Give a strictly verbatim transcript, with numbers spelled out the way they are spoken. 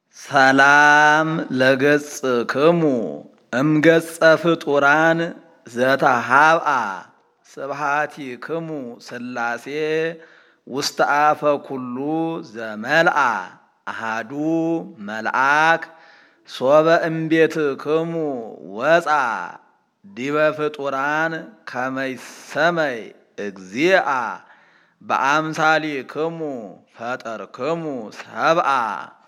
ሰላም ለገጽክሙ እምገጸ ፍጡራን ዘተሃብአ ስብሐቲክሙ ሥላሴ ውስተ አፈ ኩሉ ዘመልአ አሃዱ መልአክ ሶበ እምቤትክሙ ወፃ ዲበ ፍጡራን ከመ ይሰመይ እግዚአ በአምሳሊክሙ ፈጠርክሙ ሰብአ